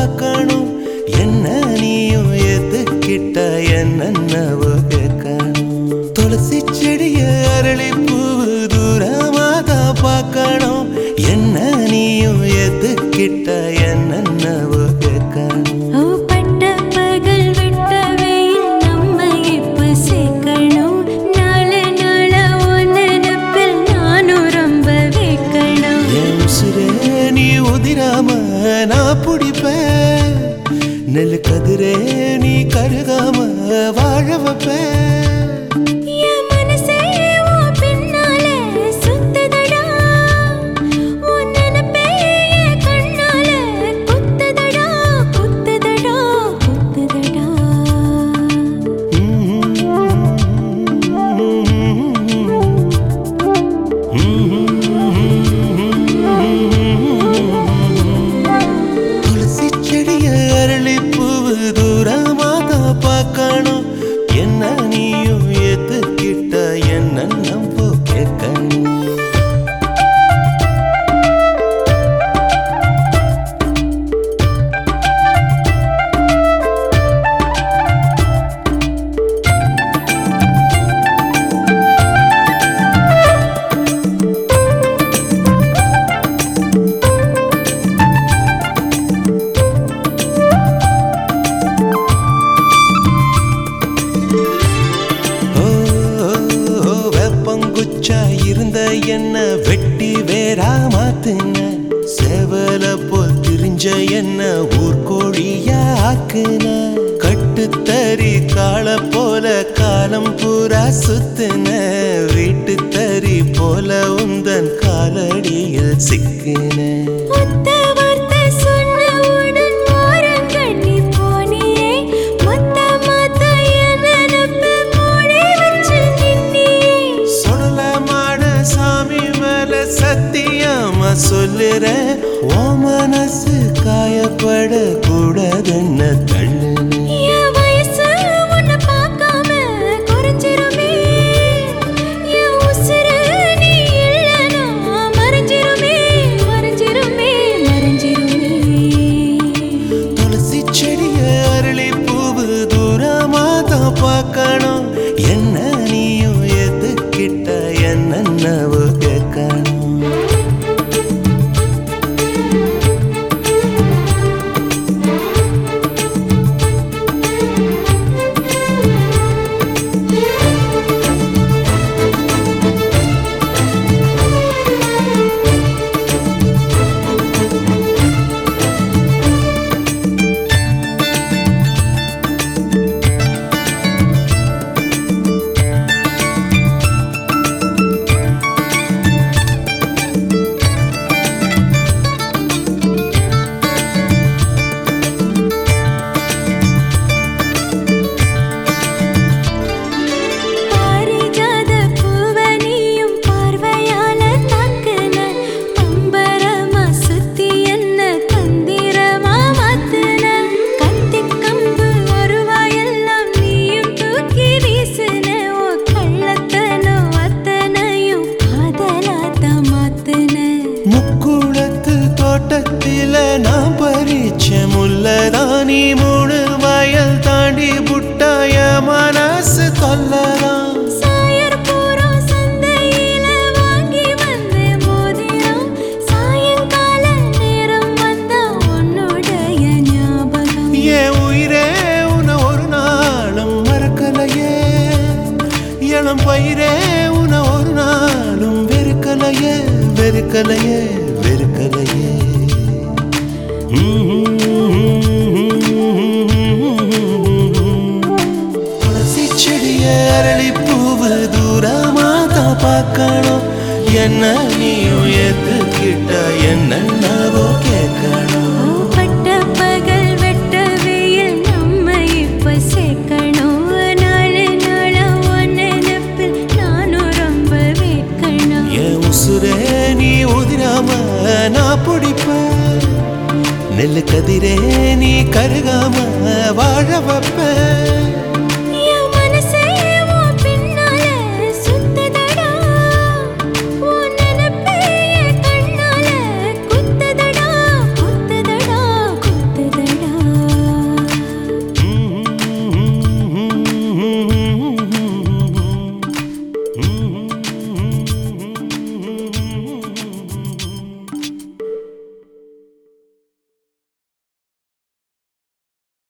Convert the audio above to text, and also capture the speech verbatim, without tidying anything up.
பார்க்கணும் என்ன நீயும் ஏத்துக்கிட்ட என்னென்னவோ கேட்கணும் துளசி செடிய அரளி பூவு தூரமாதான் பார்க்கணும் என்ன நீயும் ஏத்துக்கிட்ட என்னென்னவோ கேட்கணும் நான் பிடிப்பேன் நெல் கதிரே நீ கருகாம வாழ வைப்பேன் பார்க்கணும் என்ன நீயும் ஏத்துக்கிட்ட என்ன நம்ப கேட்கணும் இருந்த என்ன வெட்டி வேறா மாத்துன சேவல போல் திரிஞ்ச என்ன ஊர்கோழியா ஆக்குன கட்டுத்தறி கால போல காலம் பூரா சுத்துன வீட்டு தறி போல உந்தன் காலடியில் சிக்கின சத்தியமா சொல்லுறேன் ஓ மனசு காயப்பட கூடாதுன்னு தள்ளுன துளசி செடிய அரளி பூவு தூரமாதான் பார்க்கணும் என்ன நீயும் ஏத்துக்கிட்ட என்னென்னவோ கேட்கணும் நான் பறிச்ச முல்லதானி மூணு வயல் தாண்டி புட்டாய மனசு கொல்லதான் என் உயிரே உன ஒரு நாளும் மறக்கலையே இளம் பயிரே உன ஒரு நாளும் வெறுக்கலையே வெறுக்கலையே வெறுக்கலையே துளசி செடிய அரளி பூவு தூரமாதான் பார்க்கணும் என்ன நீயும் ஏத்துக்கிட்ட என்னென்னவோ கேட்கணும் நான் பிடிப்பேன் நெல் கதிரே நீ கருகாம வாழ வைப்பேன்